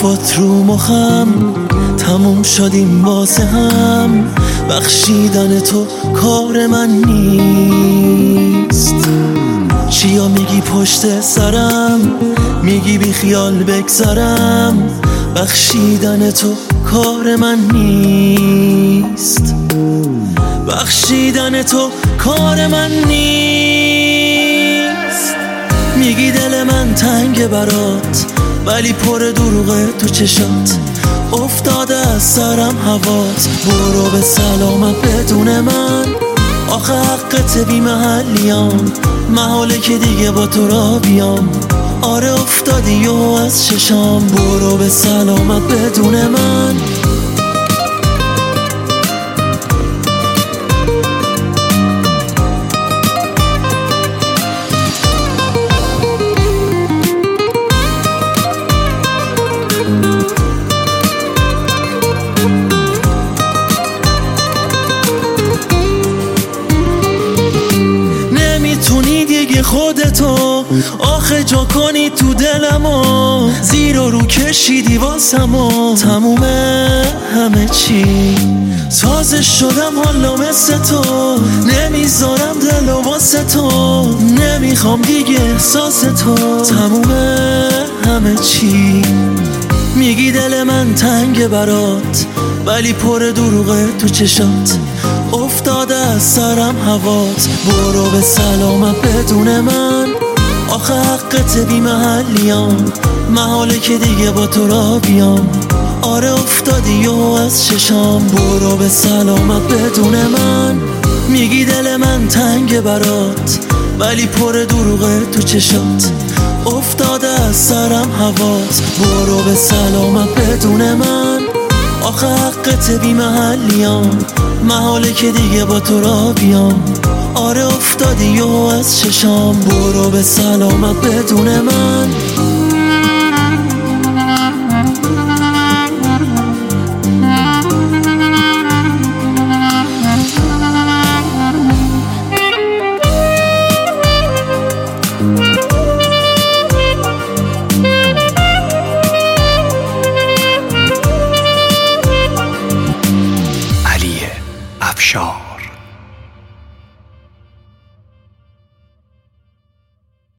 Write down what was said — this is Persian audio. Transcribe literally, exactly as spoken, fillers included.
حرفات رو مخم تموم شدیم واسه هم. بخشیدن تو کار من نیست. چیا میگی پشت سرم، میگی بی خیال بگذرم. بخشیدن تو کار من نیست. بخشیدن تو کار من نیست. میگی دل من تنگ برات، ولی پر دروغه تو چشات. افتاده از سرم هوات، برو به سلامت بدون من. آخه حقت بی محلیام، محاله که دیگه با تو را بیام. آره افتادی و از چشام، برو به سلامت بدون من. نمیتونی دیگه خودتو آخه جا کنی تو دلمو. زیر و رو کشیدی واسمو، تمومه همه چی. سازش شدم حالا مثل تو، نمیذارم دلو واسه تو. نمیخوام دیگه احساس تو، تمومه همه چی. میگی دل من تنگ برات، ولی پر دروغه تو چشات. افتاده از سرم هوات، برو به سلامت بدون من. آخه حقت بی محلیام، محاله که دیگه با تو را بیام. آره افتادی و از چشام، برو به سلامت بدون من. میگی دل من تنگ برات، ولی پر دروغه تو چشات. افتاده از سرم هوات، برو به سلامت بدون من. آخه حقت بی محلیام، محاله که دیگه با تو را بیام. آره افتادی و از چشام، برو به سلامت بدون من.